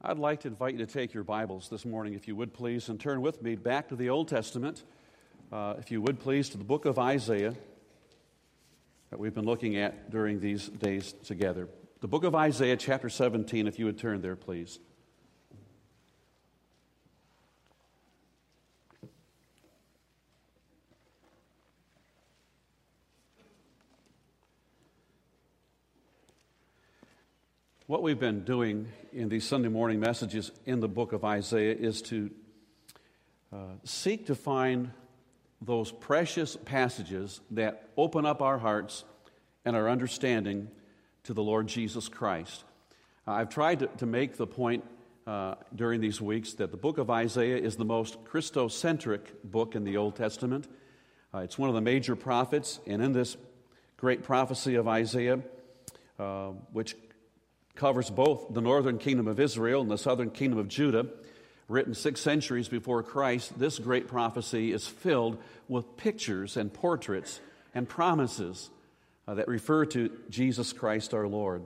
I'd like to invite you to take your Bibles this morning, if you would please, and turn with me back to the Old Testament, if you would please, to the book of Isaiah that we've been looking at during these days together. The book of Isaiah, chapter 17, if you would turn there, please. What we've been doing in these Sunday morning messages in the book of Isaiah is to seek to find those precious passages that open up our hearts and our understanding to the Lord Jesus Christ. I've tried to make the point during these weeks that the book of Isaiah is the most Christocentric book in the Old Testament. It's one of the major prophets, and in this great prophecy of Isaiah, which covers both the northern kingdom of Israel and the southern kingdom of Judah, written 6 centuries before Christ, this great prophecy is filled with pictures and portraits and promises that refer to Jesus Christ our Lord.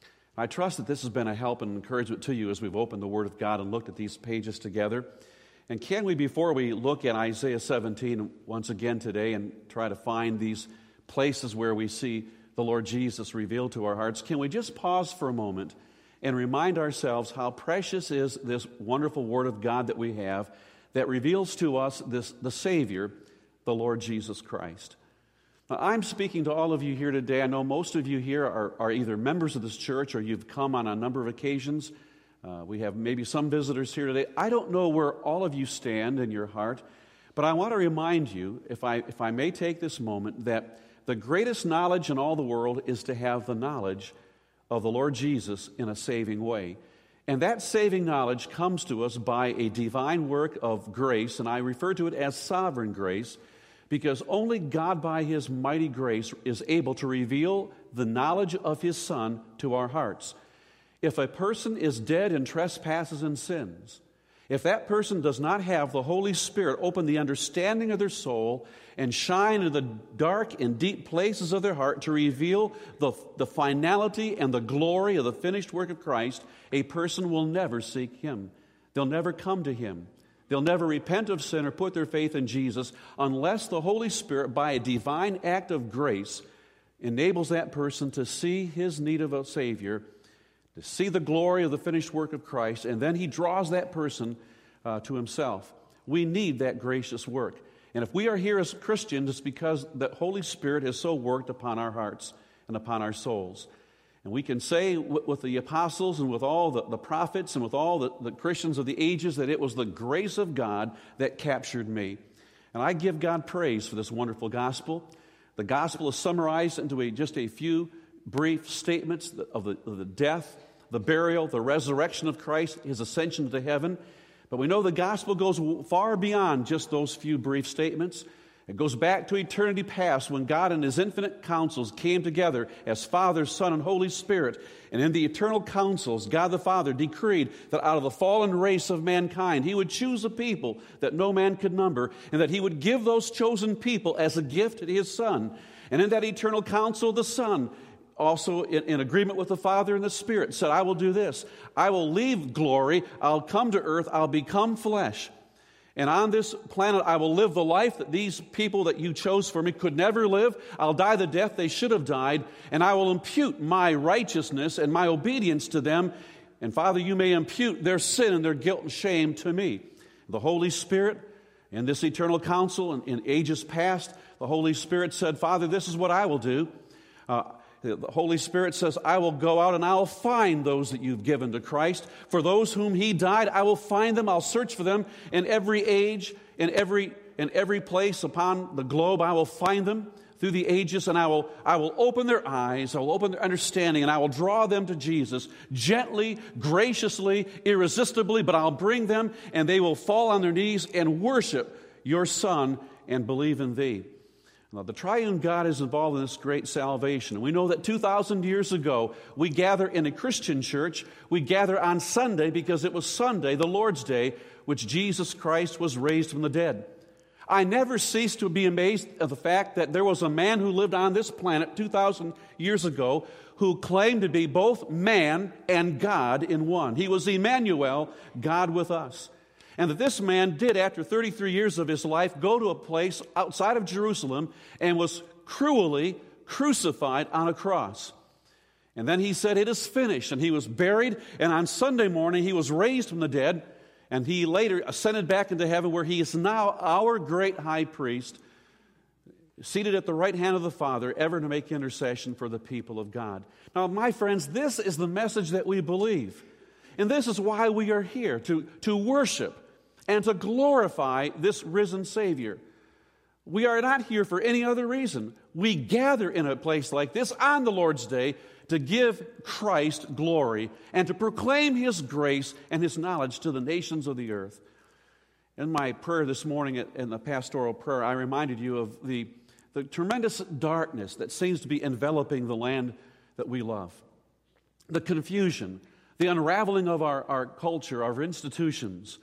I trust that this has been a help and encouragement to you as we've opened the Word of God and looked at these pages together. And can we, before we look at Isaiah 17 once again today and try to find these places where we see the Lord Jesus revealed to our hearts, can we just pause for a moment and remind ourselves how precious is this wonderful Word of God that we have that reveals to us the Savior, the Lord Jesus Christ. Now, I'm speaking to all of you here today. I know most of you here are either members of this church or you've come on a number of occasions. We have maybe some visitors here today. I don't know where all of you stand in your heart, but I want to remind you, if I may take this moment, that the greatest knowledge in all the world is to have the knowledge of the Lord Jesus in a saving way. And that saving knowledge comes to us by a divine work of grace, and I refer to it as sovereign grace, because only God by His mighty grace is able to reveal the knowledge of His Son to our hearts. If a person is dead in trespasses and sins, if that person does not have the Holy Spirit open the understanding of their soul and shine in the dark and deep places of their heart to reveal the finality and the glory of the finished work of Christ, a person will never seek Him. They'll never come to Him. They'll never repent of sin or put their faith in Jesus unless the Holy Spirit, by a divine act of grace, enables that person to see his need of a Savior, to see the glory of the finished work of Christ, and then He draws that person to Himself. We need that gracious work. And if we are here as Christians, it's because the Holy Spirit has so worked upon our hearts and upon our souls. And we can say with the apostles and with all the prophets and with all the Christians of the ages that it was the grace of God that captured me. And I give God praise for this wonderful gospel. The gospel is summarized into just a few brief statements of the death, the burial, the resurrection of Christ, His ascension to heaven. But we know the gospel goes far beyond just those few brief statements. It goes back to eternity past when God and His infinite counsels came together as Father, Son, and Holy Spirit. And in the eternal counsels, God the Father decreed that out of the fallen race of mankind, He would choose a people that no man could number, and that He would give those chosen people as a gift to His Son. And in that eternal counsel, the Son, also in agreement with the Father and the Spirit, said, I will do this. I will leave glory. I'll come to earth. I'll become flesh. And on this planet, I will live the life that these people that you chose for me could never live. I'll die the death they should have died. And I will impute my righteousness and my obedience to them. And Father, you may impute their sin and their guilt and shame to me. The Holy Spirit, in this eternal counsel in ages past, the Holy Spirit said, Father, this is what I will do. The Holy Spirit says, I will go out and I will find those that you've given to Christ. For those whom He died, I will find them. I'll search for them in every age, in every place upon the globe. I will find them through the ages, and I will open their eyes, I will open their understanding, and I will draw them to Jesus gently, graciously, irresistibly, but I'll bring them, and they will fall on their knees and worship your Son and believe in Thee. Now, the triune God is involved in this great salvation. We know that 2,000 years ago, we gather in a Christian church. We gather on Sunday because it was Sunday, the Lord's Day, which Jesus Christ was raised from the dead. I never cease to be amazed at the fact that there was a man who lived on this planet 2,000 years ago who claimed to be both man and God in one. He was Emmanuel, God with us. And that this man did, after 33 years of his life, go to a place outside of Jerusalem and was cruelly crucified on a cross. And then he said, "It is finished." And he was buried, and on Sunday morning he was raised from the dead, and he later ascended back into heaven, where he is now our great high priest, seated at the right hand of the Father, ever to make intercession for the people of God. Now, my friends, this is the message that we believe. And this is why we are here, to worship and to glorify this risen Savior. We are not here for any other reason. We gather in a place like this on the Lord's Day to give Christ glory and to proclaim His grace and His knowledge to the nations of the earth. In my prayer this morning, in the pastoral prayer, I reminded you of the tremendous darkness that seems to be enveloping the land that we love. The confusion, the unraveling of our culture, our institutions,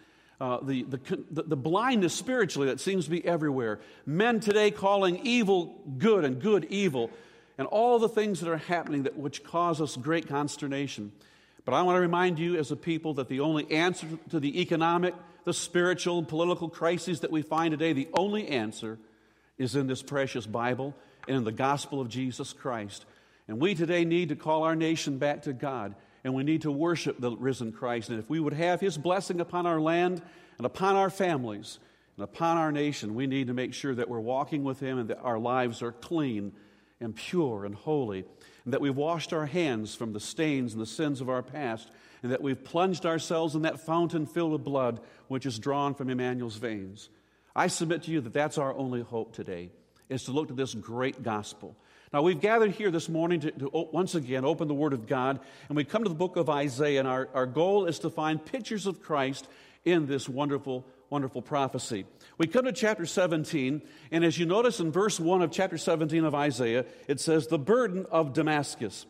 the blindness spiritually that seems to be everywhere. Men today calling evil good and good evil, and all the things that are happening which cause us great consternation. But I want to remind you as a people that the only answer to the economic, the spiritual, political crises that we find today, the only answer is in this precious Bible and in the gospel of Jesus Christ. And we today need to call our nation back to God, and we need to worship the risen Christ. And if we would have His blessing upon our land and upon our families and upon our nation, we need to make sure that we're walking with Him and that our lives are clean and pure and holy, and that we've washed our hands from the stains and the sins of our past, and that we've plunged ourselves in that fountain filled with blood which is drawn from Emmanuel's veins. I submit to you that that's our only hope today, is to look to this great gospel. Now, we've gathered here this morning to once again open the Word of God, and we come to the book of Isaiah, and our goal is to find pictures of Christ in this wonderful, wonderful prophecy. We come to chapter 17, and as you notice in verse 1 of chapter 17 of Isaiah, it says, "The burden of Damascus."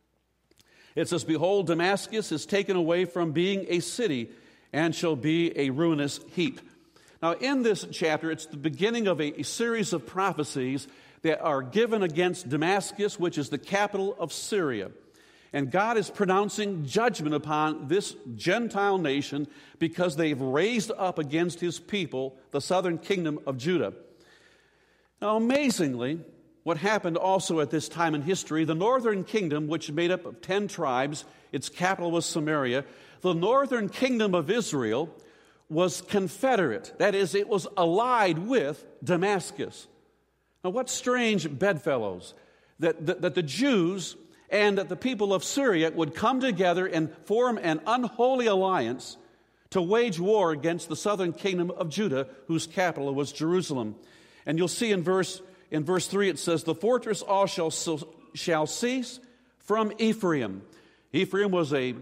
It says, "Behold, Damascus is taken away from being a city and shall be a ruinous heap." Now, in this chapter, it's the beginning of a series of prophecies that are given against Damascus, which is the capital of Syria. And God is pronouncing judgment upon this Gentile nation because they've raised up against His people, the southern kingdom of Judah. Now, amazingly, what happened also at this time in history, the northern kingdom, which made up of 10 tribes, its capital was Samaria, the northern kingdom of Israel was confederate. That is, it was allied with Damascus. Now, what strange bedfellows that the Jews and that the people of Syria would come together and form an unholy alliance to wage war against the southern kingdom of Judah, whose capital was Jerusalem. And you'll see in verse 3 it says, "The fortress all shall cease from Ephraim." Ephraim was a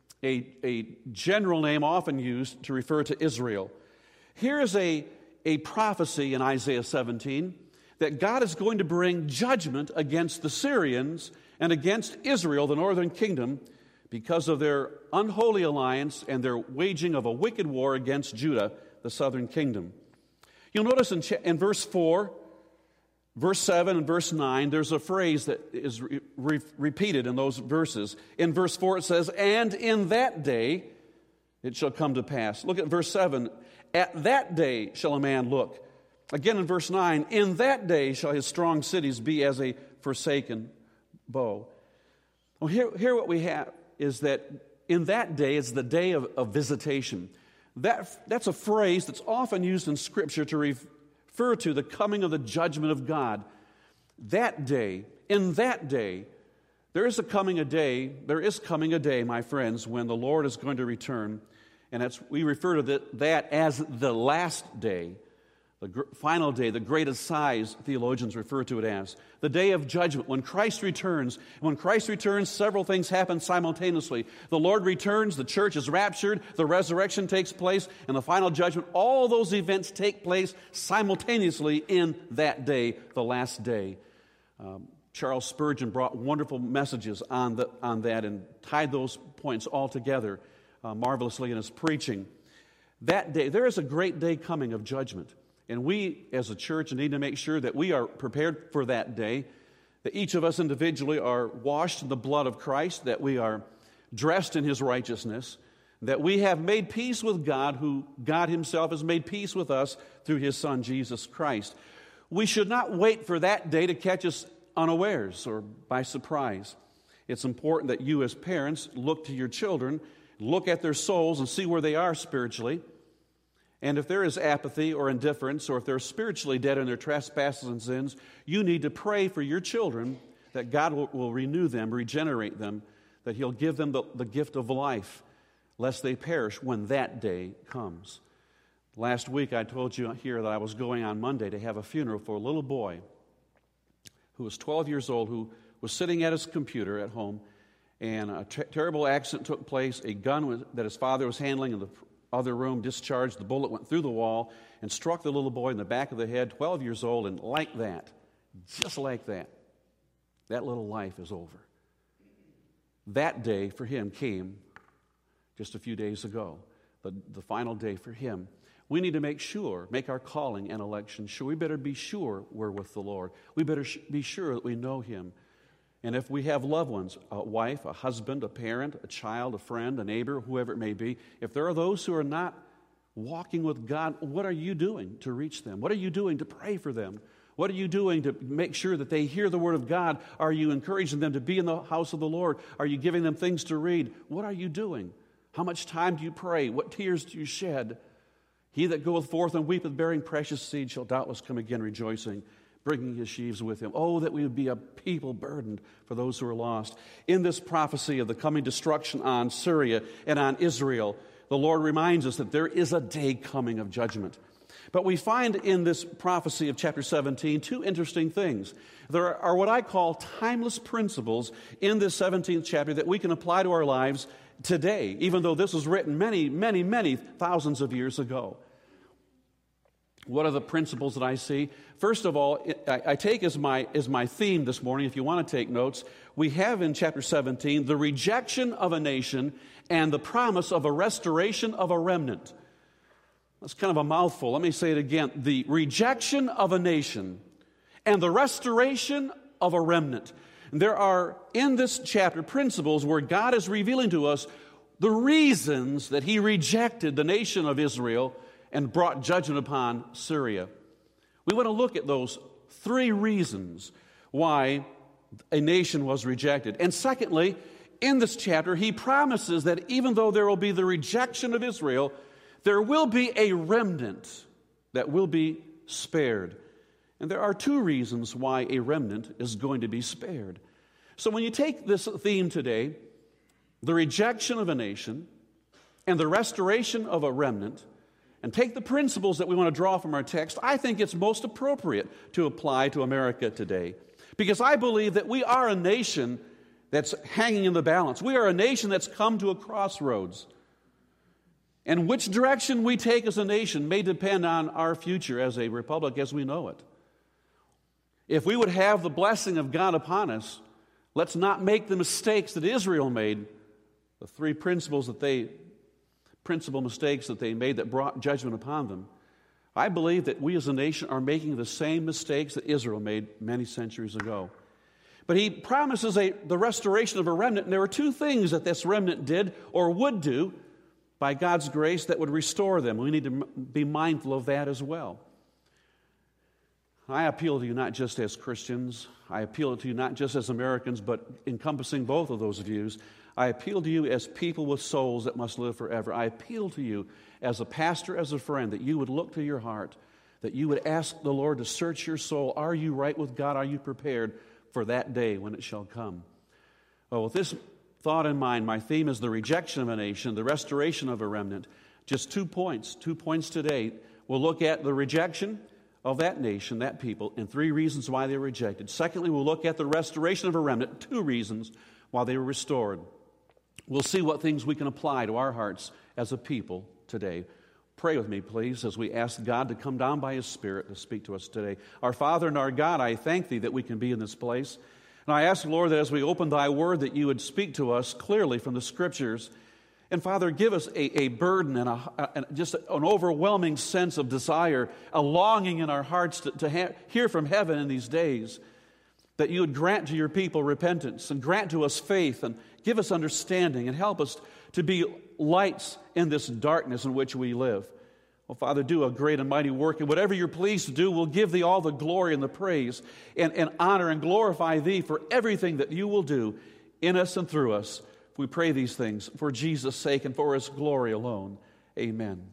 general name often used to refer to Israel. Here is a prophecy in Isaiah 17 that God is going to bring judgment against the Syrians and against Israel, the northern kingdom, because of their unholy alliance and their waging of a wicked war against Judah, the southern kingdom. You'll notice in verse 4, verse 7, and verse 9, there's a phrase that is repeated in those verses. In verse 4 it says, "And in that day it shall come to pass." Look at verse 7, "At that day shall a man look." Again in verse 9, "In that day shall his strong cities be as a forsaken bow." Well, here what we have is that in that day is the day of visitation. That's a phrase that's often used in Scripture to refer to the coming of the judgment of God. That day, in that day, there is coming a day, my friends, when the Lord is going to return, and we refer to that as the last day. The final day, the great assize, theologians refer to it as. The day of judgment, when Christ returns. When Christ returns, several things happen simultaneously. The Lord returns, the church is raptured, the resurrection takes place, and the final judgment. All those events take place simultaneously in that day, the last day. Charles Spurgeon brought wonderful messages on that and tied those points all together marvelously in his preaching. That day, there is a great day coming of judgment. And we, as a church, need to make sure that we are prepared for that day, that each of us individually are washed in the blood of Christ, that we are dressed in His righteousness, that we have made peace with God, who God Himself has made peace with us through His Son, Jesus Christ. We should not wait for that day to catch us unawares or by surprise. It's important that you as parents look to your children, look at their souls and see where they are spiritually. And if there is apathy or indifference, or if they're spiritually dead in their trespasses and sins, you need to pray for your children that God will renew them, regenerate them, that He'll give them the gift of life, lest they perish when that day comes. Last week I told you here that I was going on Monday to have a funeral for a little boy who was 12 years old, who was sitting at his computer at home, and a terrible accident took place. A gun that his father was handling in the other room discharged. The bullet went through the wall and struck the little boy in the back of the head, 12 years old, and like that, just like that, that little life is over. That day for him came just a few days ago, the final day for him. We need to make our calling and election sure. We better be sure we're with the Lord. We better be sure that we know Him. And if we have loved ones, a wife, a husband, a parent, a child, a friend, a neighbor, whoever it may be, if there are those who are not walking with God, what are you doing to reach them? What are you doing to pray for them? What are you doing to make sure that they hear the Word of God? Are you encouraging them to be in the house of the Lord? Are you giving them things to read? What are you doing? How much time do you pray? What tears do you shed? He that goeth forth and weepeth, bearing precious seed, shall doubtless come again rejoicing, bringing his sheaves with him. Oh, that we would be a people burdened for those who are lost. In this prophecy of the coming destruction on Syria and on Israel, the Lord reminds us that there is a day coming of judgment. But we find in this prophecy of chapter 17 two interesting things. There are what I call timeless principles in this 17th chapter that we can apply to our lives today, even though this was written many, many, many thousands of years ago. What are the principles that I see? First of all, I take as my theme this morning, if you want to take notes, we have in chapter 17 the rejection of a nation and the promise of a restoration of a remnant. That's kind of a mouthful. Let me say it again. The rejection of a nation and the restoration of a remnant. And there are in this chapter principles where God is revealing to us the reasons that He rejected the nation of Israel and brought judgment upon Syria. We want to look at those three reasons why a nation was rejected. And secondly, in this chapter, He promises that even though there will be the rejection of Israel, there will be a remnant that will be spared. And there are two reasons why a remnant is going to be spared. So when you take this theme today, the rejection of a nation and the restoration of a remnant, and take the principles that we want to draw from our text, I think it's most appropriate to apply to America today. Because I believe that we are a nation that's hanging in the balance. We are a nation that's come to a crossroads. And which direction we take as a nation may depend on our future as a republic as we know it. If we would have the blessing of God upon us, let's not make the mistakes that Israel made, the three principal mistakes that they made that brought judgment upon them. I believe that we as a nation are making the same mistakes that Israel made many centuries ago. But He promises the restoration of a remnant, and there are two things that this remnant did or would do by God's grace that would restore them. We need to be mindful of that as well. I appeal to you not just as Christians, I appeal to you not just as Americans, but encompassing both of those views. I appeal to you as people with souls that must live forever. I appeal to you as a pastor, as a friend, that you would look to your heart, that you would ask the Lord to search your soul. Are you right with God? Are you prepared for that day when it shall come? Well, with this thought in mind, my theme is the rejection of a nation, the restoration of a remnant. Just 2 points today. We'll look at the rejection of that nation, that people, and 3 reasons why they were rejected. Secondly, we'll look at the restoration of a remnant, 2 reasons why they were restored. We'll see what things we can apply to our hearts as a people today. Pray with me, please, as we ask God to come down by His Spirit to speak to us today. Our Father and our God, I thank Thee that we can be in this place. And I ask, Lord, that as we open Thy Word, that You would speak to us clearly from the Scriptures, And Father, give us a burden and just an overwhelming sense of desire, a longing in our hearts to hear from heaven in these days, that you would grant to your people repentance and grant to us faith and give us understanding and help us to be lights in this darkness in which we live. Well, Father, do a great and mighty work, and whatever you're pleased to do, we'll give thee all the glory and the praise and honor and glorify thee for everything that you will do in us and through us. We pray these things for Jesus' sake and for his glory alone. Amen.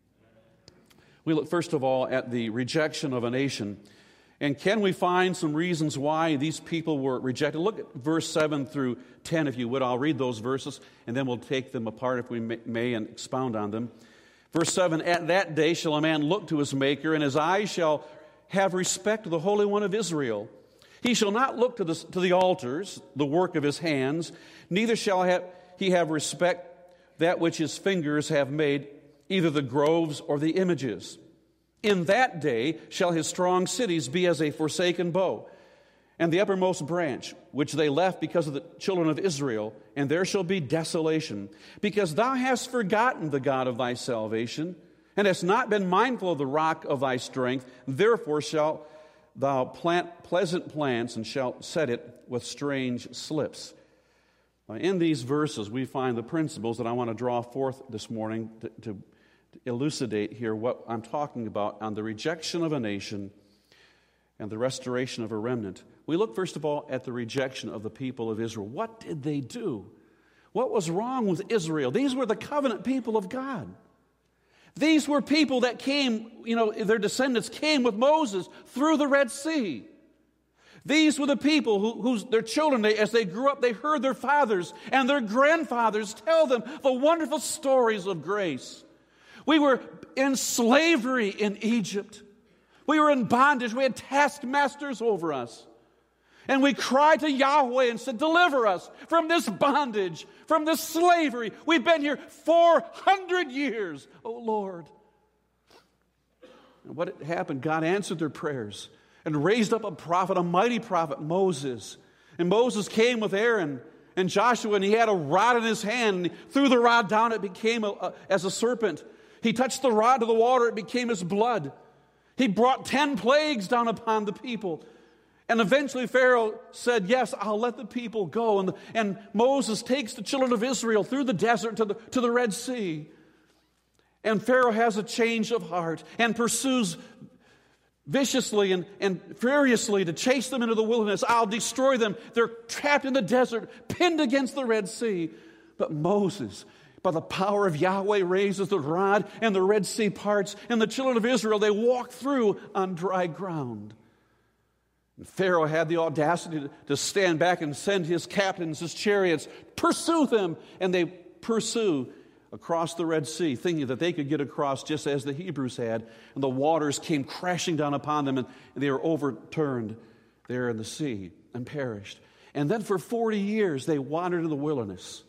We look first of all at the rejection of a nation. And can we find some reasons why these people were rejected? Look at verse 7 through 10, if you would. I'll read those verses, and then we'll take them apart if we may and expound on them. Verse 7, at that day shall a man look to his Maker, and his eyes shall have respect to the Holy One of Israel. He shall not look to the altars, the work of his hands, neither shall he have respect that which his fingers have made, either the groves or the images. In that day shall his strong cities be as a forsaken bow, and the uppermost branch, which they left because of the children of Israel, and there shall be desolation, because thou hast forgotten the God of thy salvation, and hast not been mindful of the rock of thy strength. Therefore shalt thou plant pleasant plants, and shalt set it with strange slips. In these verses, we find the principles that I want to draw forth this morning to elucidate here what I'm talking about on the rejection of a nation and the restoration of a remnant. We look, first of all, at the rejection of the people of Israel. What did they do? What was wrong with Israel? These were the covenant people of God. These were people that came, their descendants came with Moses through the Red Sea. These were the people whose their children, as they grew up, they heard their fathers and their grandfathers tell them the wonderful stories of grace. We were in slavery in Egypt. We were in bondage. We had taskmasters over us. And we cried to Yahweh and said, deliver us from this bondage, from this slavery. We've been here 400 years, oh Lord. And what happened? God answered their prayers and raised up a prophet, a mighty prophet, Moses. And Moses came with Aaron and Joshua, and he had a rod in his hand. And he threw the rod down, it became as a serpent. He touched the rod to the water, it became as blood. He brought 10 plagues down upon the people. And eventually Pharaoh said, yes, I'll let the people go. And Moses takes the children of Israel through the desert to the Red Sea. And Pharaoh has a change of heart and pursues viciously and furiously to chase them into the wilderness. I'll destroy them. They're trapped in the desert, pinned against the Red Sea. But Moses, by the power of Yahweh, raises the rod, and the Red Sea parts, and the children of Israel, they walk through on dry ground. And Pharaoh had the audacity to stand back and send his captains, his chariots, pursue them, and they pursue across the Red Sea, thinking that they could get across just as the Hebrews had, and the waters came crashing down upon them, and they were overturned there in the sea and perished. And then for 40 years they wandered in the wilderness.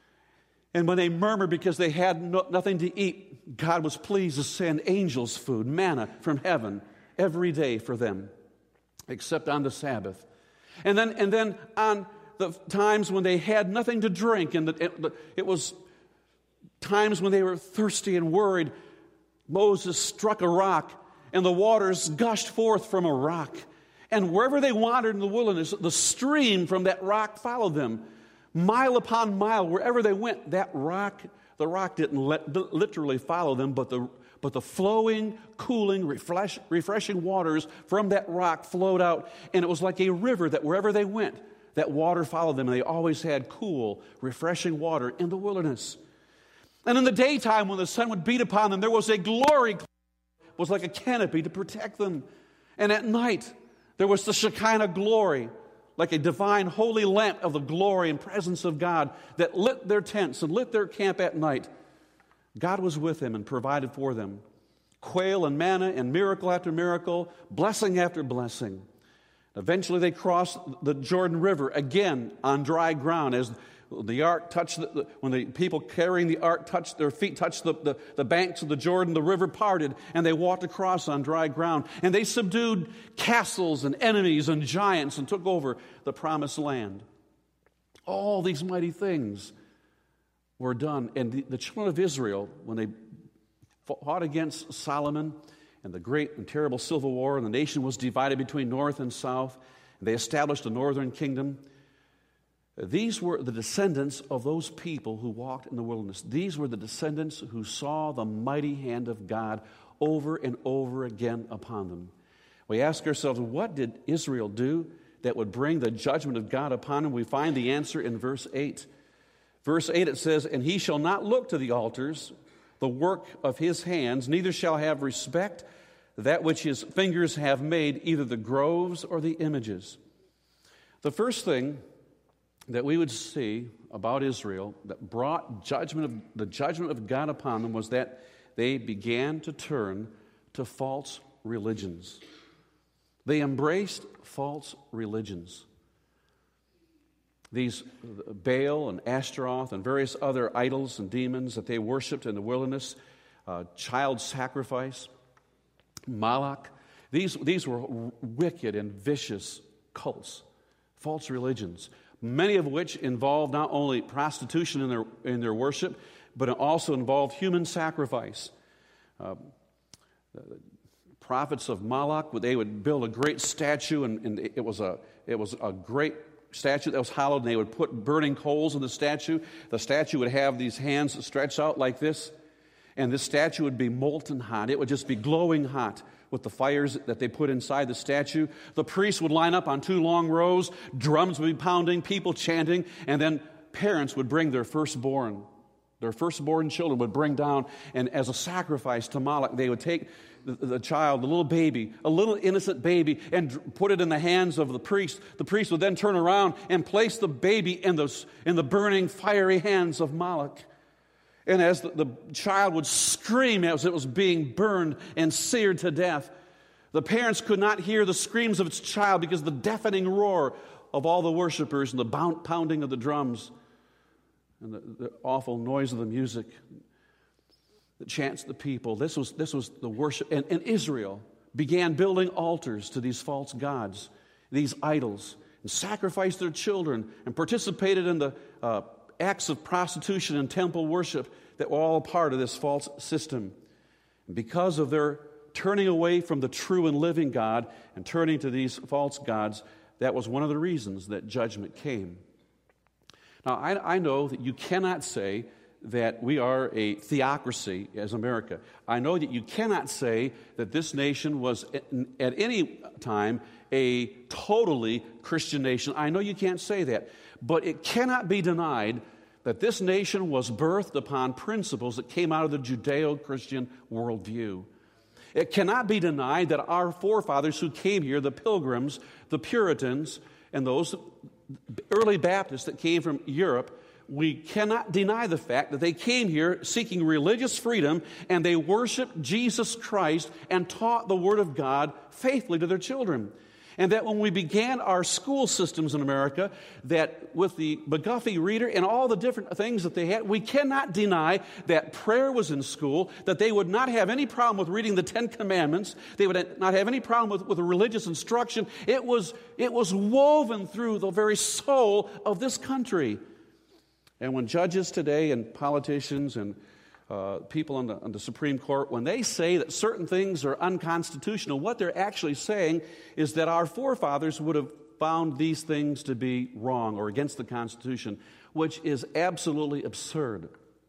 And when they murmured because they had nothing to eat, God was pleased to send angels food, manna from heaven, every day for them, except on the Sabbath. And then on the times when they had nothing to drink, and it was times when they were thirsty and worried, Moses struck a rock, and the waters gushed forth from a rock. And wherever they wandered in the wilderness, the stream from that rock followed them. Mile upon mile, wherever they went, the rock didn't literally follow them, but the flowing, cooling, refreshing waters from that rock flowed out, and it was like a river that wherever they went, that water followed them, and they always had cool, refreshing water in the wilderness. And in the daytime, when the sun would beat upon them, there was a glory. It was like a canopy to protect them. And at night, there was the Shekinah glory, like a divine holy lamp of the glory and presence of God that lit their tents and lit their camp at night. God was with them and provided for them quail and manna and miracle after miracle, blessing after blessing. Eventually they crossed the Jordan River again on dry ground as the ark touched, when the people carrying the ark touched, their feet touched the banks of the Jordan, the river parted, and they walked across on dry ground. And they subdued castles and enemies and giants and took over the promised land. All these mighty things were done. And the children of Israel, when they fought against Solomon and the great and terrible civil war, and the nation was divided between north and south, and they established a northern kingdom, these were the descendants of those people who walked in the wilderness. These were the descendants who saw the mighty hand of God over and over again upon them. We ask ourselves, what did Israel do that would bring the judgment of God upon them? We find the answer in verse 8. Verse 8, it says, "And he shall not look to the altars, the work of his hands, neither shall have respect that which his fingers have made, either the groves or the images." The first thing that we would see about Israel that brought the judgment of God upon them was that they began to turn to false religions. They embraced false religions. These Baal and Ashtaroth and various other idols and demons that they worshipped in the wilderness, child sacrifice, Moloch, these were wicked and vicious cults, false religions, many of which involved not only prostitution in their worship, but it also involved human sacrifice. The prophets of Moloch, they would build a great statue, and it was a great statue that was hollowed, and they would put burning coals in the statue. The statue would have these hands stretched out like this, and this statue would be molten hot. It would just be glowing hot with the fires that they put inside the statue. The priests would line up on 2 long rows, drums would be pounding, people chanting, and then parents would bring their firstborn. Their firstborn children would bring down, and as a sacrifice to Moloch, they would take the child, the little baby, a little innocent baby, and put it in the hands of the priest. The priest would then turn around and place the baby in the burning, fiery hands of Moloch. And as the child would scream as it was being burned and seared to death, the parents could not hear the screams of its child because of the deafening roar of all the worshipers and the pounding of the drums and the awful noise of the music that chants the people. This was the worship. And Israel began building altars to these false gods, these idols, and sacrificed their children and participated in the acts of prostitution and temple worship that were all part of this false system. And because of their turning away from the true and living God and turning to these false gods, that was one of the reasons that judgment came. Now, I know that you cannot say that we are a theocracy as America. I know that you cannot say that this nation was at any time a totally Christian nation. I know you can't say that. But it cannot be denied that this nation was birthed upon principles that came out of the Judeo-Christian worldview. It cannot be denied that our forefathers who came here, the Pilgrims, the Puritans, and those early Baptists that came from Europe, we cannot deny the fact that they came here seeking religious freedom, and they worshiped Jesus Christ and taught the Word of God faithfully to their children. And that when we began our school systems in America, that with the McGuffey reader and all the different things that they had, we cannot deny that prayer was in school, that they would not have any problem with reading the 10 Commandments, they would not have any problem with religious instruction. It was woven through the very soul of this country. And when judges today and politicians and people on the Supreme Court, when they say that certain things are unconstitutional, what they're actually saying is that our forefathers would have found these things to be wrong or against the Constitution, which is absolutely absurd.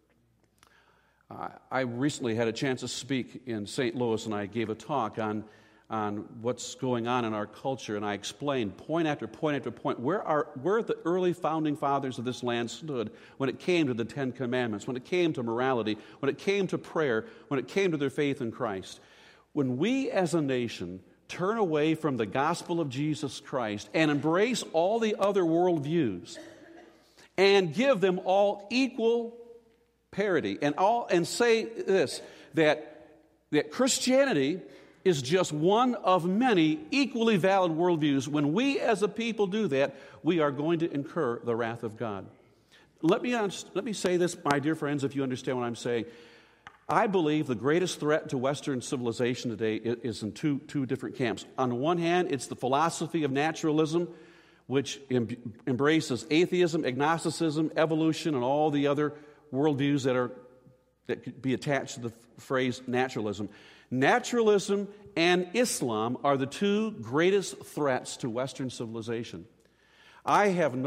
I recently had a chance to speak in St. Louis, and I gave a talk on what's going on in our culture, and I explained point after point after point where the early founding fathers of this land stood when it came to the 10 Commandments, when it came to morality, when it came to prayer, when it came to their faith in Christ. When we as a nation turn away from the gospel of Jesus Christ and embrace all the other worldviews and give them all equal parity and say this, that Christianity is just one of many equally valid worldviews. When we as a people do that, we are going to incur the wrath of God. Let me say this, my dear friends, if you understand what I'm saying. I believe the greatest threat to Western civilization today is in two different camps. On the one hand, it's the philosophy of naturalism, which embraces atheism, agnosticism, evolution, and all the other worldviews that could be attached to the phrase naturalism. Naturalism and Islam are the two greatest threats to Western civilization. I have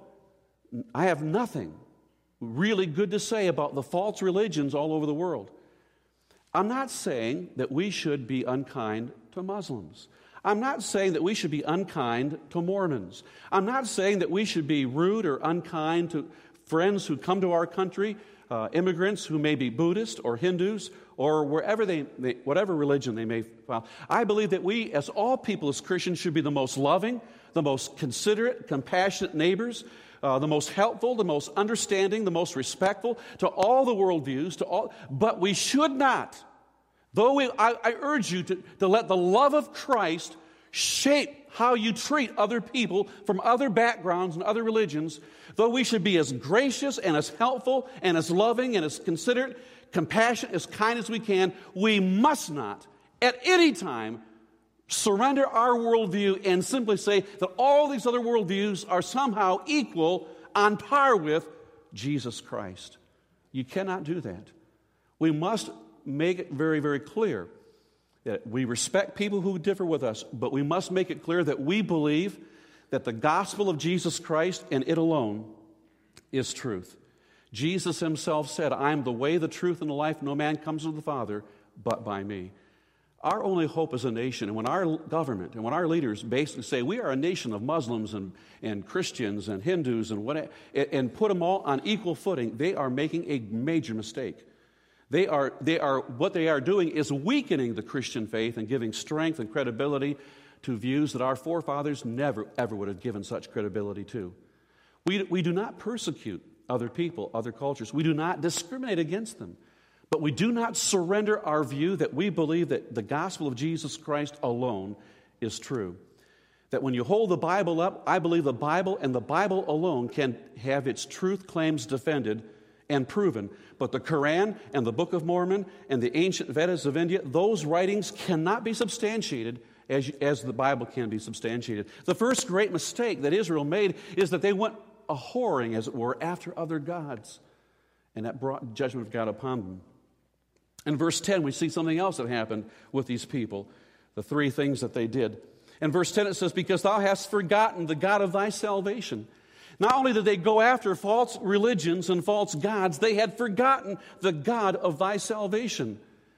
nothing really good to say about the false religions all over the world. I'm not saying that we should be unkind to Muslims. I'm not saying that we should be unkind to Mormons. I'm not saying that we should be rude or unkind to friends who come to our country, immigrants who may be Buddhist or Hindus or wherever whatever religion they may follow. I believe that we, as all people, as Christians, should be the most loving, the most considerate, compassionate neighbors, the most helpful, the most understanding, the most respectful to all the worldviews, but we should not. I urge you to let the love of Christ shape how you treat other people from other backgrounds and other religions, though we should be as gracious and as helpful and as loving and as considerate, compassionate, as kind as we can, we must not at any time surrender our worldview and simply say that all these other worldviews are somehow equal, on par with Jesus Christ. You cannot do that. We must make it very, very clear that we respect people who differ with us, but we must make it clear that we believe that the gospel of Jesus Christ and it alone is truth. Jesus himself said, I am the way, the truth, and the life. No man comes to the Father but by me. Our only hope as a nation, and when our government and when our leaders basically say we are a nation of Muslims and Christians and Hindus and put them all on equal footing, they are making a major mistake. What they are doing is weakening the Christian faith and giving strength and credibility to views that our forefathers never, ever would have given such credibility to. We do not persecute other people, other cultures. We do not discriminate against them. But we do not surrender our view that we believe that the gospel of Jesus Christ alone is true. That when you hold the Bible up, I believe the Bible and the Bible alone can have its truth claims defended and proven. But the Quran and the Book of Mormon and the ancient Vedas of India, those writings cannot be substantiated as the Bible can be substantiated. The first great mistake that Israel made is that they went a-whoring, as it were, after other gods. And that brought judgment of God upon them. In verse 10, we see something else that happened with these people, the three things that they did. In verse 10, it says, because thou hast forgotten the God of thy salvation. Not only did they go after false religions and false gods, they had forgotten the God of thy salvation.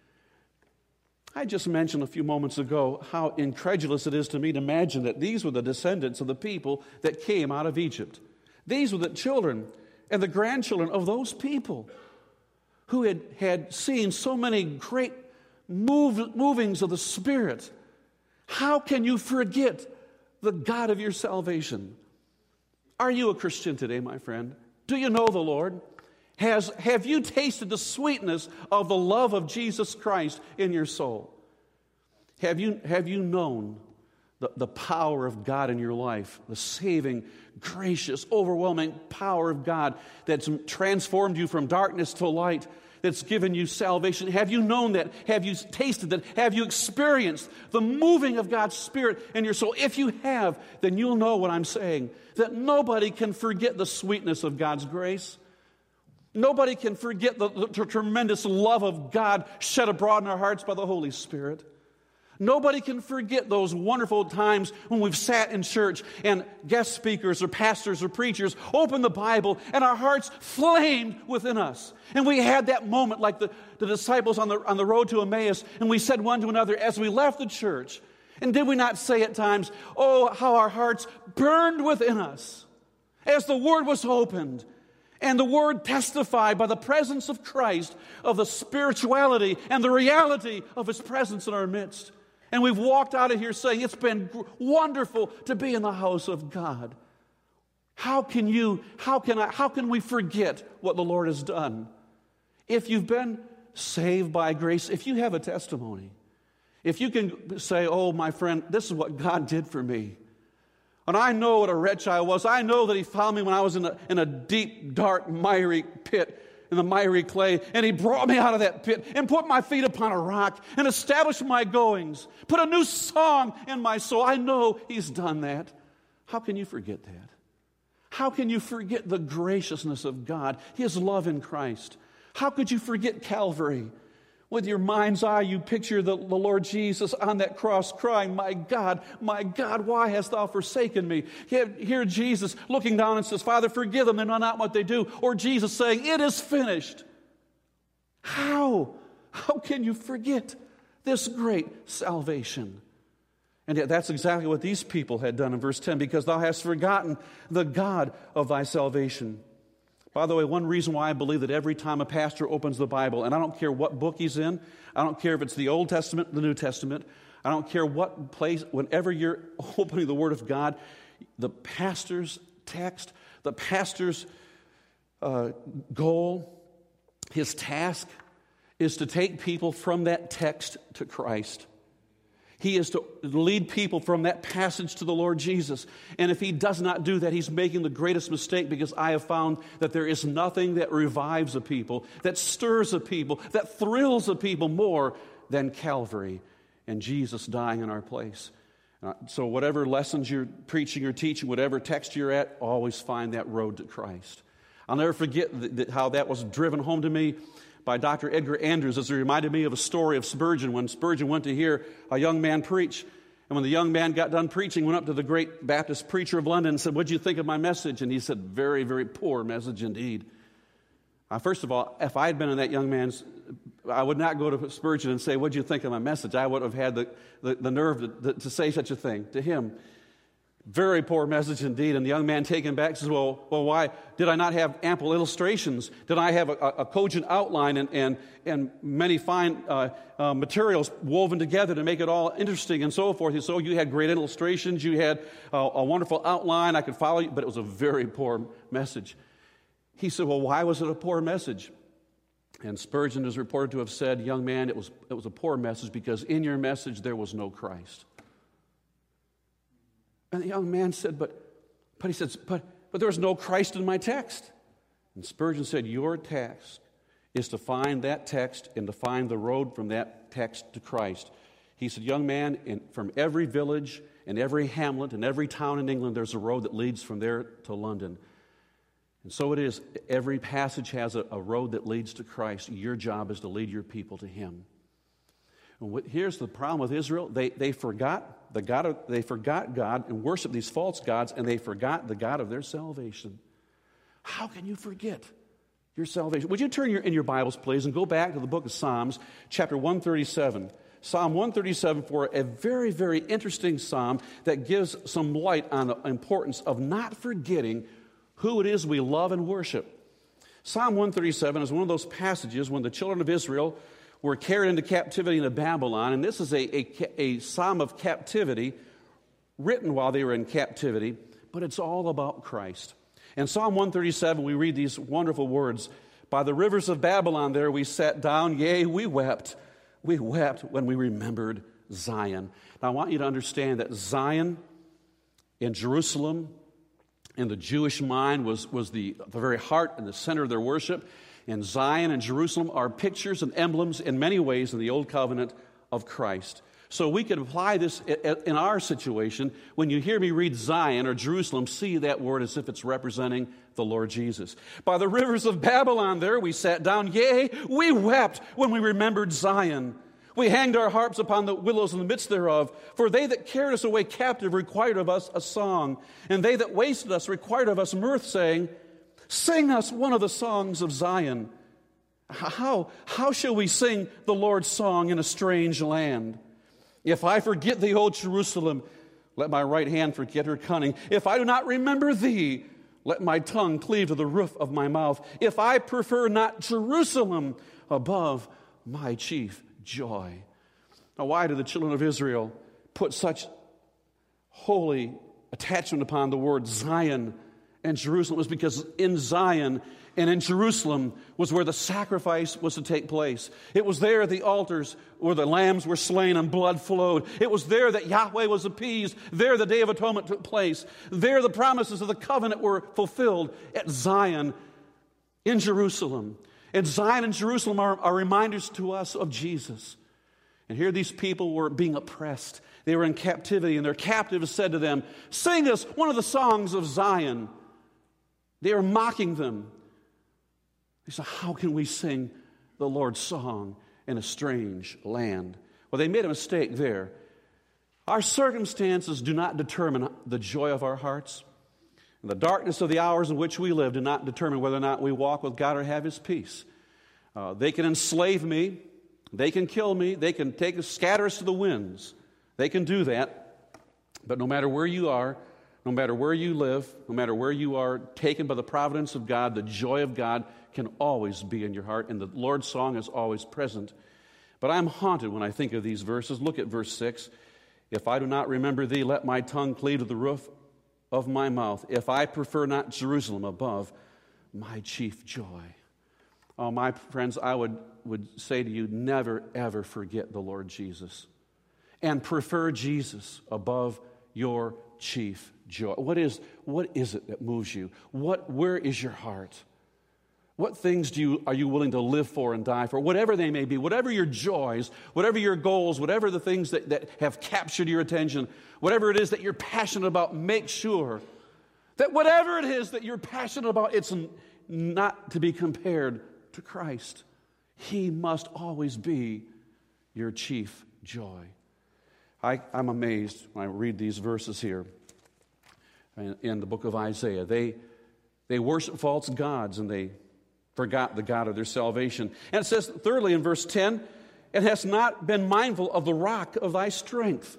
I just mentioned a few moments ago how incredulous it is to me to imagine that these were the descendants of the people that came out of Egypt. These were the children and the grandchildren of those people who had seen so many great movings of the Spirit. How can you forget the God of your salvation? Are you a Christian today, my friend? Do you know the Lord? Have you tasted the sweetness of the love of Jesus Christ in your soul? Have you known the power of God in your life, the saving, gracious, overwhelming power of God that's transformed you from darkness to light, that's given you salvation? Have you known that? Have you tasted that? Have you experienced the moving of God's Spirit in your soul? If you have, then you'll know what I'm saying, that nobody can forget the sweetness of God's grace. Nobody can forget the tremendous love of God shed abroad in our hearts by the Holy Spirit. Nobody can forget those wonderful times when we've sat in church and guest speakers or pastors or preachers opened the Bible and our hearts flamed within us. And we had that moment like the disciples on the road to Emmaus, and we said one to another as we left the church, and did we not say at times, oh, how our hearts burned within us as the Word was opened and the Word testified by the presence of Christ of the spirituality and the reality of His presence in our midst. And we've walked out of here saying, it's been wonderful to be in the house of God. How can we forget what the Lord has done? If you've been saved by grace, if you have a testimony, if you can say, oh, my friend, this is what God did for me. And I know what a wretch I was. I know that He found me when I was in a deep, dark, miry pit, in the miry clay, and He brought me out of that pit and put my feet upon a rock and established my goings, put a new song in my soul. I know He's done that. How can you forget that? How can you forget the graciousness of God, His love in Christ? How could you forget Calvary? With your mind's eye, you picture the Lord Jesus on that cross crying, my God, why hast thou forsaken me? Here Jesus looking down and says, Father, forgive them, they know not what they do. Or Jesus saying, it is finished. How? How can you forget this great salvation? And yet that's exactly what these people had done in verse 10, because thou hast forgotten the God of thy salvation. By the way, one reason why I believe that every time a pastor opens the Bible, and I don't care what book he's in, I don't care if it's the Old Testament, the New Testament, I don't care what place, whenever you're opening the Word of God, the pastor's text, the pastor's goal, his task is to take people from that text to Christ. He is to lead people from that passage to the Lord Jesus. And if he does not do that, he's making the greatest mistake, because I have found that there is nothing that revives a people, that stirs a people, that thrills a people more than Calvary and Jesus dying in our place. So whatever lessons you're preaching or teaching, whatever text you're at, always find that road to Christ. I'll never forget how that was driven home to me by Dr. Edgar Andrews, as it reminded me of a story of Spurgeon, when Spurgeon went to hear a young man preach. And when the young man got done preaching, went up to the great Baptist preacher of London and said, "What did you think of my message?" And he said, "Very, very poor message indeed." First of all, if I had been in that young man's, I would not go to Spurgeon and say, "What did you think of my message?" I would have had the nerve to say such a thing to him. Very poor message indeed. And the young man, taken back, says, well, why? Did I not have ample illustrations? Did I have a cogent outline and many fine materials woven together to make it all interesting and so forth? And so you had great illustrations, you had a wonderful outline, I could follow you, but it was a very poor message. He said, well, why was it a poor message? And Spurgeon is reported to have said, young man, it was a poor message because in your message there was no Christ. And the young man said, but there was no Christ in my text. And Spurgeon said, your task is to find that text and to find the road from that text to Christ. He said, young man, from every village and every hamlet and every town in England, there's a road that leads from there to London. And so it is. Every passage has a road that leads to Christ. Your job is to lead your people to Him. And here's the problem with Israel. They forgot they forgot God and worshiped these false gods, and they forgot the God of their salvation. How can you forget your salvation? Would you turn in your Bibles, please, and go back to the book of Psalms, chapter 137. Psalm 137 for a very, very interesting psalm that gives some light on the importance of not forgetting who it is we love and worship. Psalm 137 is one of those passages when the children of Israel were carried into captivity into Babylon, and this is a psalm of captivity written while they were in captivity, but it's all about Christ. In Psalm 137, we read these wonderful words, "By the rivers of Babylon there we sat down, yea, we wept. We wept when we remembered Zion." Now I want you to understand that Zion in Jerusalem, in the Jewish mind, was the very heart and the center of their worship. And Zion and Jerusalem are pictures and emblems in many ways in the Old Covenant of Christ. So we could apply this in our situation. When you hear me read Zion or Jerusalem, see that word as if it's representing the Lord Jesus. "By the rivers of Babylon there we sat down, yea, we wept when we remembered Zion. We hanged our harps upon the willows in the midst thereof. For they that carried us away captive required of us a song, and they that wasted us required of us mirth, saying, Sing us one of the songs of Zion." How shall we sing the Lord's song in a strange land? "If I forget thee, O Jerusalem, let my right hand forget her cunning. If I do not remember thee, let my tongue cleave to the roof of my mouth. If I prefer not Jerusalem above my chief joy." Now, why do the children of Israel put such holy attachment upon the word Zion and Jerusalem? It was because in Zion and in Jerusalem was where the sacrifice was to take place. It was there the altars where the lambs were slain and blood flowed. It was there that Yahweh was appeased. There the Day of Atonement took place. There the promises of the covenant were fulfilled at Zion in Jerusalem. And Zion and Jerusalem are reminders to us of Jesus. And here these people were being oppressed. They were in captivity, and their captives said to them, "Sing us one of the songs of Zion." They are mocking them. They say, how can we sing the Lord's song in a strange land? Well, they made a mistake there. Our circumstances do not determine the joy of our hearts. And the darkness of the hours in which we live do not determine whether or not we walk with God or have His peace. They can enslave me. They can kill me. They can scatter us to the winds. They can do that. But no matter where you are, no matter where you live, no matter where you are taken by the providence of God, the joy of God can always be in your heart, and the Lord's song is always present. But I'm haunted when I think of these verses. Look at verse 6. If I do not remember thee, let my tongue cleave to the roof of my mouth. If I prefer not Jerusalem above my chief joy. Oh, my friends, I would say to you, never, ever forget the Lord Jesus. And prefer Jesus above your chief joy. What is it that moves you? Where is your heart? What things are you willing to live for and die for? Whatever they may be, whatever your joys, whatever your goals, whatever the things that have captured your attention, whatever it is that you're passionate about, make sure that whatever it is that you're passionate about, it's not to be compared to Christ. He must always be your chief joy. I'm amazed when I read these verses here in the book of Isaiah. They worship false gods, and they forgot the God of their salvation. And it says, thirdly, in verse 10, it has not been mindful of the rock of thy strength.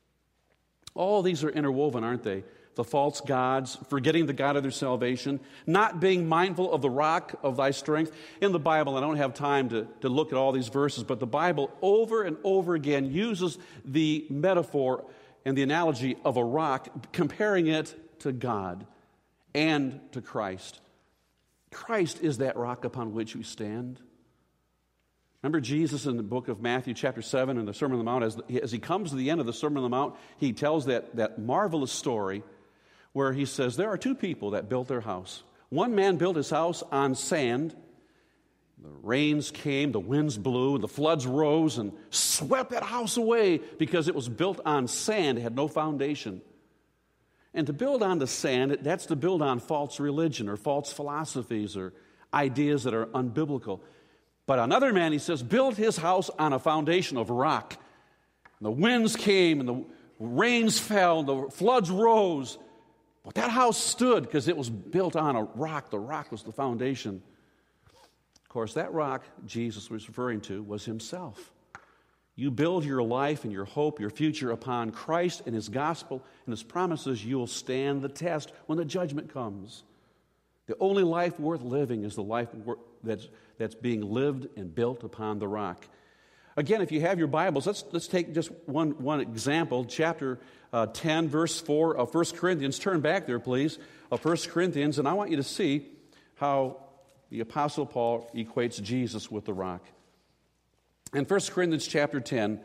All these are interwoven, aren't they? The false gods, forgetting the God of their salvation, not being mindful of the rock of thy strength. In the Bible, I don't have time to look at all these verses, but the Bible over and over again uses the metaphor and the analogy of a rock, comparing it to God and to Christ. Christ is that rock upon which we stand. Remember Jesus in the book of Matthew chapter 7 in the Sermon on the Mount, as he comes to the end of the Sermon on the Mount, he tells that marvelous story where he says, there are two people that built their house. One man built his house on sand. The rains came, the winds blew, and the floods rose and swept that house away because it was built on sand. It had no foundation. And to build on the sand, that's to build on false religion or false philosophies or ideas that are unbiblical. But another man, he says, built his house on a foundation of rock. And the winds came and the rains fell and the floods rose. But that house stood because it was built on a rock. The rock was the foundation. Of course, that rock Jesus was referring to was himself. You build your life and your hope, your future upon Christ and His gospel and His promises, you will stand the test when the judgment comes. The only life worth living is the life that's being lived and built upon the rock. Again, if you have your Bibles, let's take just one example. Chapter 10, verse 4 of 1 Corinthians. Turn back there, please, of 1 Corinthians, and I want you to see how the Apostle Paul equates Jesus with the rock. In 1 Corinthians chapter 10,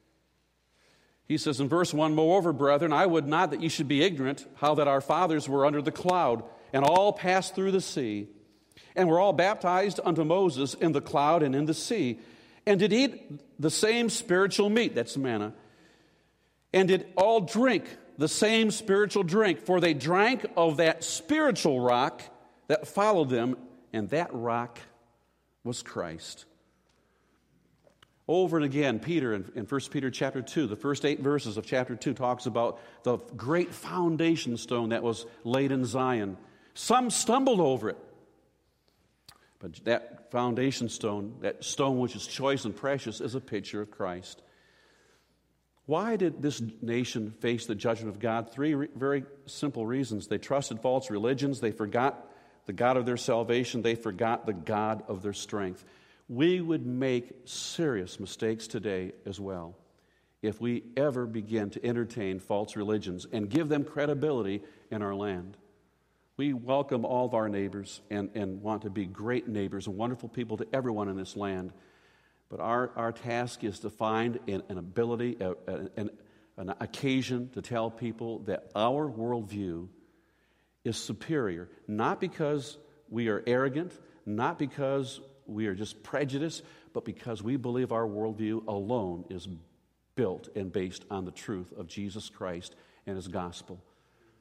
he says in verse 1, moreover, brethren, I would not that ye should be ignorant how that our fathers were under the cloud, and all passed through the sea, and were all baptized unto Moses in the cloud and in the sea, and did eat the same spiritual meat, that's manna, and did all drink the same spiritual drink, for they drank of that spiritual rock that followed them, and that rock was Christ. Over and again, Peter in 1 Peter chapter 2, the first 8 verses of chapter 2 talks about the great foundation stone that was laid in Zion. Some stumbled over it. But that foundation stone, that stone which is choice and precious, is a picture of Christ. Why did this nation face the judgment of God? 3 very simple reasons. They trusted false religions. They forgot the God of their salvation. They forgot the God of their strength. We would make serious mistakes today as well if we ever begin to entertain false religions and give them credibility in our land. We welcome all of our neighbors and want to be great neighbors and wonderful people to everyone in this land. But our task is to find an ability, an occasion to tell people that our worldview is superior, not because we are arrogant, not because we are just prejudiced, but because we believe our worldview alone is built and based on the truth of Jesus Christ and His gospel.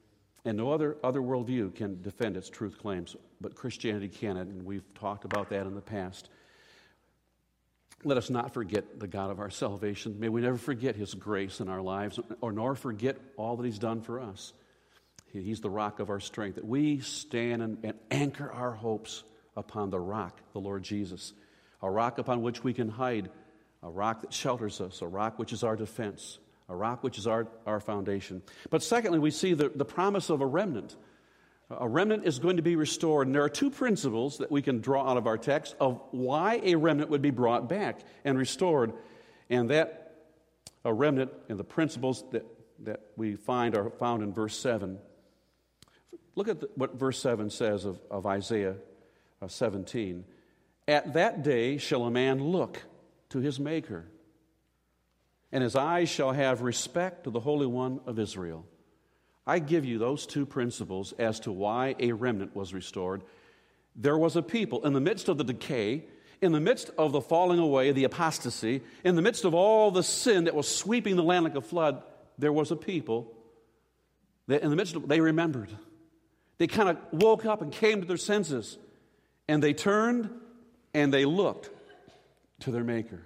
And no other worldview can defend its truth claims, but Christianity can, and we've talked about that in the past. Let us not forget the God of our salvation. May we never forget His grace in our lives, or nor forget all that He's done for us. He's the rock of our strength, that we stand and anchor our hopes upon the rock, the Lord Jesus, a rock upon which we can hide, a rock that shelters us, a rock which is our defense, a rock which is our foundation. But secondly, we see the promise of a remnant. A remnant is going to be restored, and there are two principles that we can draw out of our text of why a remnant would be brought back and restored, and that a remnant and the principles that we find are found in verse 7. Look at what verse 7 says of Isaiah 17. At that day shall a man look to his Maker, and his eyes shall have respect to the Holy One of Israel. I give you those two principles as to why a remnant was restored. There was a people in the midst of the decay, in the midst of the falling away, the apostasy, in the midst of all the sin that was sweeping the land like a flood, there was a people that in the midst of, they remembered. They kind of woke up and came to their senses, and they turned and they looked to their Maker.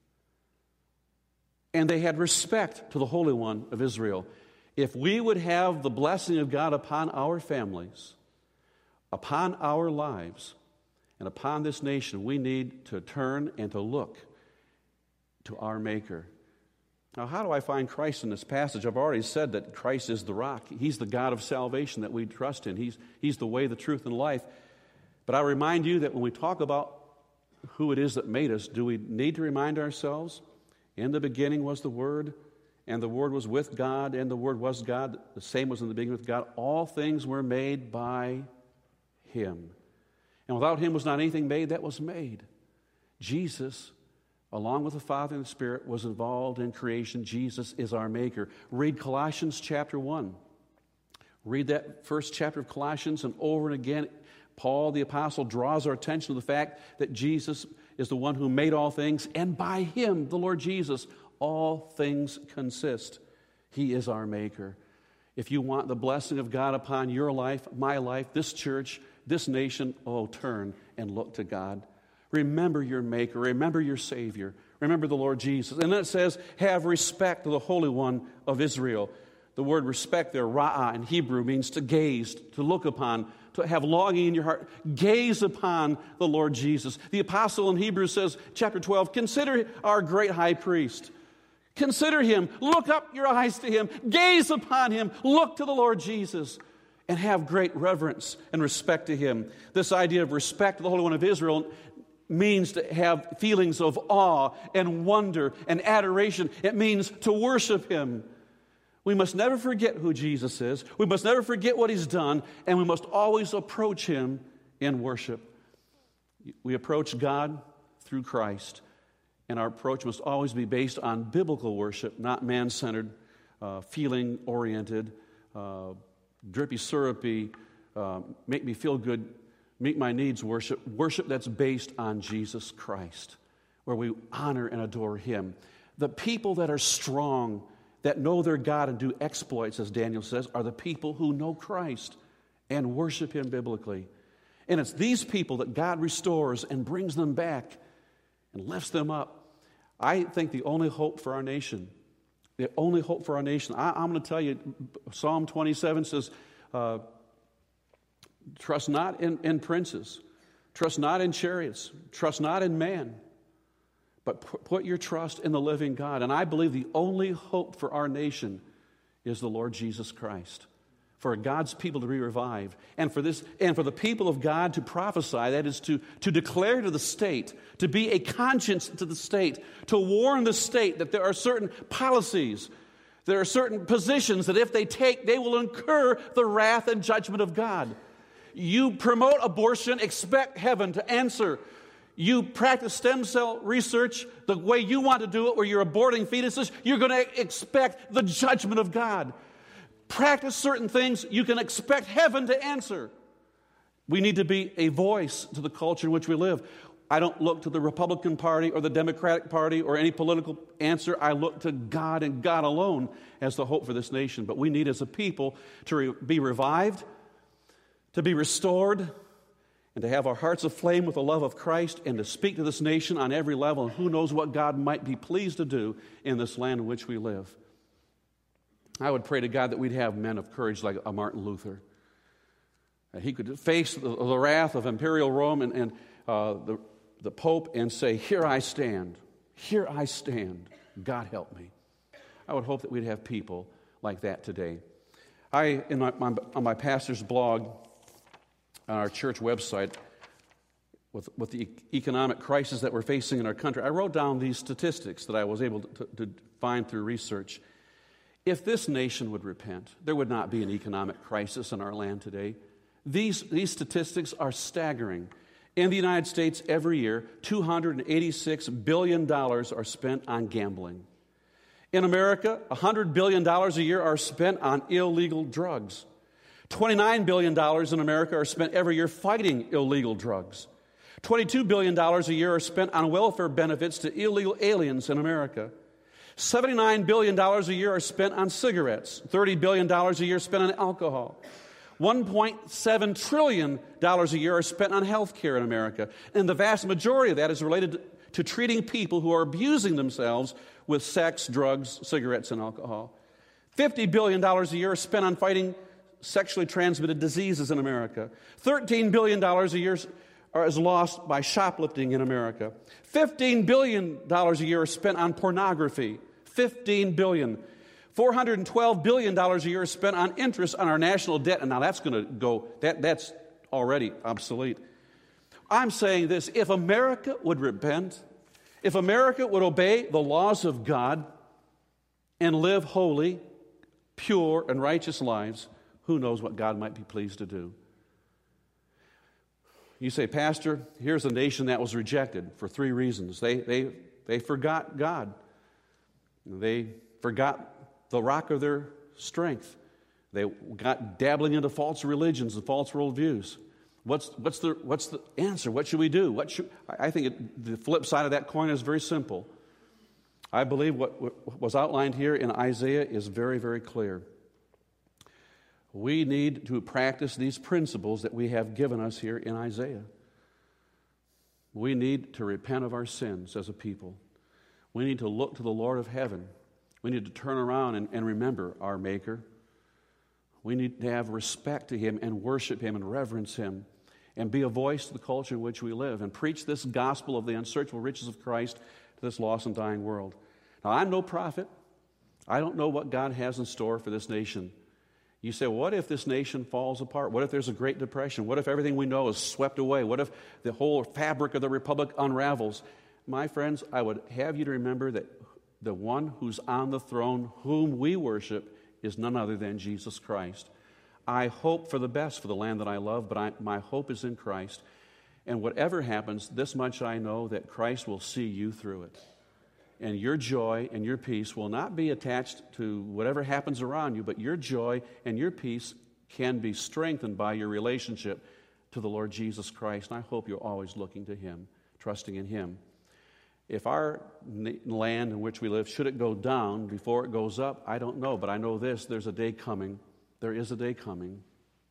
And they had respect to the Holy One of Israel. If we would have the blessing of God upon our families, upon our lives, and upon this nation, we need to turn and to look to our Maker. Now, how do I find Christ in this passage? I've already said that Christ is the rock. He's the God of salvation that we trust in. He's the way, the truth, and life. But I remind you that when we talk about who it is that made us, do we need to remind ourselves? In the beginning was the Word, and the Word was with God, and the Word was God. The same was in the beginning with God. All things were made by Him. And without Him was not anything made that was made. Jesus, along with the Father and the Spirit, was involved in creation. Jesus is our Maker. Read Colossians chapter 1. Read that first chapter of Colossians, and over and again, Paul the Apostle draws our attention to the fact that Jesus is the one who made all things, and by Him, the Lord Jesus, all things consist. He is our Maker. If you want the blessing of God upon your life, my life, this church, this nation, turn and look to God. Remember your Maker. Remember your Savior. Remember the Lord Jesus. And then it says, have respect to the Holy One of Israel. The word respect there, ra'ah in Hebrew, means to gaze, to look upon, to have longing in your heart. Gaze upon the Lord Jesus. The apostle in Hebrews says, chapter 12, consider our great high priest. Consider Him. Look up your eyes to Him. Gaze upon Him. Look to the Lord Jesus. And have great reverence and respect to Him. This idea of respect to the Holy One of Israel means to have feelings of awe and wonder and adoration. It means to worship Him. We must never forget who Jesus is. We must never forget what He's done, and we must always approach Him in worship. We approach God through Christ, and our approach must always be based on biblical worship, not man-centered, feeling-oriented, drippy, syrupy, make me feel good, meet my needs worship. Worship that's based on Jesus Christ, where we honor and adore Him. The people that are strong, that know their God and do exploits, as Daniel says, are the people who know Christ and worship Him biblically. And it's these people that God restores and brings them back and lifts them up. I think the only hope for our nation, I'm going to tell you, Psalm 27 says, trust not in princes, trust not in chariots, trust not in man, but put your trust in the living God. And I believe the only hope for our nation is the Lord Jesus Christ. For God's people to be revived. And for the people of God to prophesy, that is to declare to the state, to be a conscience to the state, to warn the state that there are certain policies, there are certain positions that if they take, they will incur the wrath and judgment of God. You promote abortion, expect heaven to answer. You practice stem cell research the way you want to do it, where you're aborting fetuses, you're going to expect the judgment of God. Practice certain things, you can expect heaven to answer. We need to be a voice to the culture in which we live. I don't look to the Republican Party or the Democratic Party or any political answer. I look to God and God alone as the hope for this nation. But we need as a people to be revived, to be restored, and to have our hearts aflame with the love of Christ and to speak to this nation on every level. And who knows what God might be pleased to do in this land in which we live. I would pray to God that we'd have men of courage like a Martin Luther. That he could face the wrath of imperial Rome and the Pope and say, here I stand, God help me. I would hope that we'd have people like that today. On my pastor's blog, on our church website, with the economic crisis that we're facing in our country, I wrote down these statistics that I was able to find through research. If this nation would repent, there would not be an economic crisis in our land today. These statistics are staggering. In the United States, every year, $286 billion are spent on gambling. In America, $100 billion a year are spent on illegal drugs. $29 billion in America are spent every year fighting illegal drugs. $22 billion a year are spent on welfare benefits to illegal aliens in America. $79 billion a year are spent on cigarettes. $30 billion a year spent on alcohol. $1.7 trillion a year are spent on health care in America. And the vast majority of that is related to treating people who are abusing themselves with sex, drugs, cigarettes, and alcohol. $50 billion a year is spent on fighting sexually transmitted diseases in America. $13 billion a year is lost by shoplifting in America. $15 billion a year is spent on pornography. $15 billion. $412 billion a year is spent on interest on our national debt. And now that's going to go, that's already obsolete. I'm saying this, if America would repent, if America would obey the laws of God and live holy, pure, and righteous lives, who knows what God might be pleased to do. You say, Pastor, here's a nation that was rejected for 3 reasons. They forgot God. They forgot the rock of their strength. They got dabbling into false religions and false worldviews. What's the answer? What should we do? I think the flip side of that coin is very simple. I believe what was outlined here in Isaiah is very, very clear. We need to practice these principles that we have given us here in Isaiah. We need to repent of our sins as a people. We need to look to the Lord of heaven. We need to turn around and remember our Maker. We need to have respect to Him and worship Him and reverence Him and be a voice to the culture in which we live and preach this gospel of the unsearchable riches of Christ to this lost and dying world. Now, I'm no prophet. I don't know what God has in store for this nation. You say, what if this nation falls apart? What if there's a Great Depression? What if everything we know is swept away? What if the whole fabric of the republic unravels? My friends, I would have you to remember that the one who's on the throne, whom we worship, is none other than Jesus Christ. I hope for the best for the land that I love, but my hope is in Christ. And whatever happens, this much I know, that Christ will see you through it. And your joy and your peace will not be attached to whatever happens around you, but your joy and your peace can be strengthened by your relationship to the Lord Jesus Christ. And I hope you're always looking to Him, trusting in Him. If our land in which we live, should it go down before it goes up, I don't know. But I know this, there's a day coming. There is a day coming.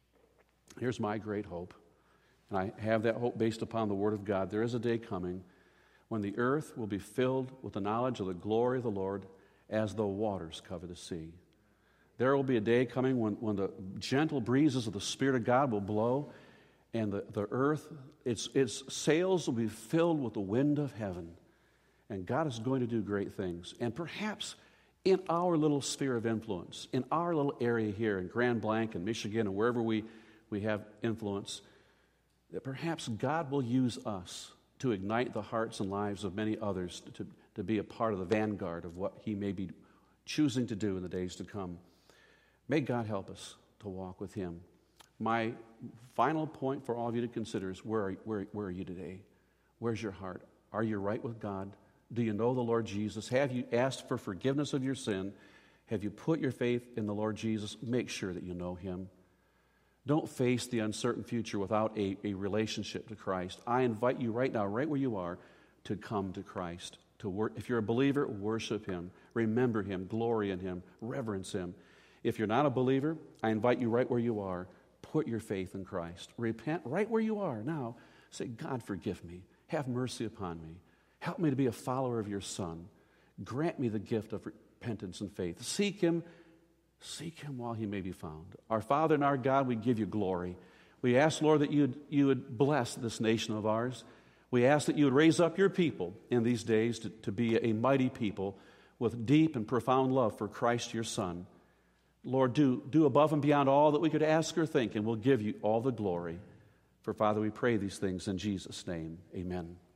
Here's my great hope. And I have that hope based upon the Word of God. There is a day coming when the earth will be filled with the knowledge of the glory of the Lord as the waters cover the sea. There will be a day coming when the gentle breezes of the Spirit of God will blow, and the earth, its sails will be filled with the wind of heaven. And God is going to do great things. And perhaps in our little sphere of influence, in our little area here in Grand Blanc and Michigan and wherever we have influence, that perhaps God will use us to ignite the hearts and lives of many others to be a part of the vanguard of what He may be choosing to do in the days to come. May God help us to walk with Him. My final point for all of you to consider is, where are you today? Where's your heart? Are you right with God? Do you know the Lord Jesus? Have you asked for forgiveness of your sin? Have you put your faith in the Lord Jesus? Make sure that you know Him. Don't face the uncertain future without a relationship to Christ. I invite you right now, right where you are, to come to Christ. If you're a believer, worship Him, remember Him, glory in Him, reverence Him. If you're not a believer, I invite you right where you are, put your faith in Christ. Repent right where you are now. Say, God, forgive me. Have mercy upon me. Help me to be a follower of your Son. Grant me the gift of repentance and faith. Seek Him while He may be found. Our Father and our God, we give you glory. We ask, Lord, that you would bless this nation of ours. We ask that you would raise up your people in these days to be a mighty people with deep and profound love for Christ, your Son. Lord, do above and beyond all that we could ask or think, and we'll give you all the glory. For, Father, we pray these things in Jesus' name. Amen.